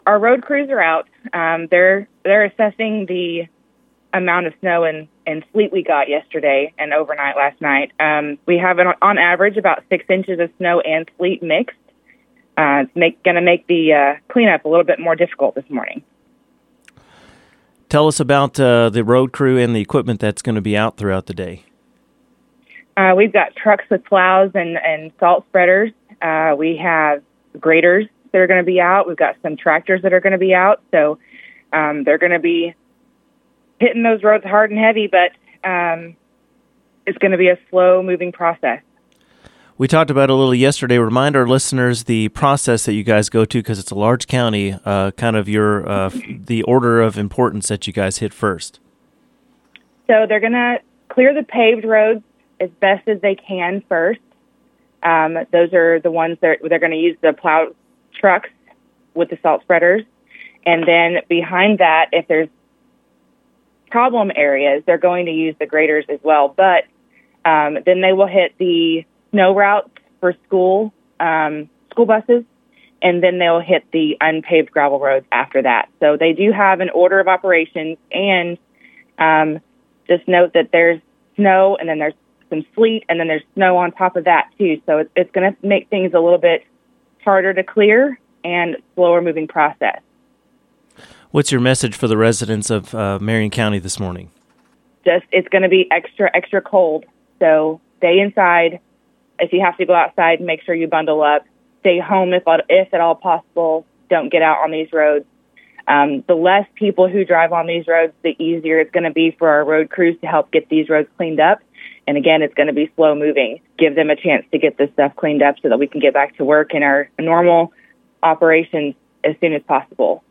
our road crews are out. They're assessing the amount of snow and sleet we got yesterday and overnight last night. We have, on average, about 6 inches of snow and sleet mixed. It's going to make the cleanup a little bit more difficult this morning. Tell us about the road crew and the equipment that's going to be out throughout the day. We've got trucks with plows and salt spreaders. We have graders that are going to be out. We've got some tractors that are going to be out. So they're going to be hitting those roads hard and heavy, but it's going to be a slow-moving process. We talked about it a little yesterday. Remind our listeners the process that you guys go to, because it's a large county, kind of the order of importance that you guys hit first. So they're going to clear the paved roads as best as they can first. Those are the ones that they're going to use the plow trucks with the salt spreaders. And then behind that, if there's problem areas, they're going to use the graders as well. But then they will hit the snow routes for school buses, and then they'll hit the unpaved gravel roads after that. So they do have an order of operations, and just note that there's snow, and then there's some sleet, and then there's snow on top of that too. So it's going to make things a little bit harder to clear and slower moving process. What's your message for the residents of Marion County this morning? Just, it's going to be extra cold. So stay inside. If you have to go outside, make sure you bundle up. Stay home if at all possible. Don't get out on these roads. The less people who drive on these roads, the easier it's going to be for our road crews to help get these roads cleaned up. And again, it's going to be slow moving. Give them a chance to get this stuff cleaned up so that we can get back to work in our normal operations as soon as possible.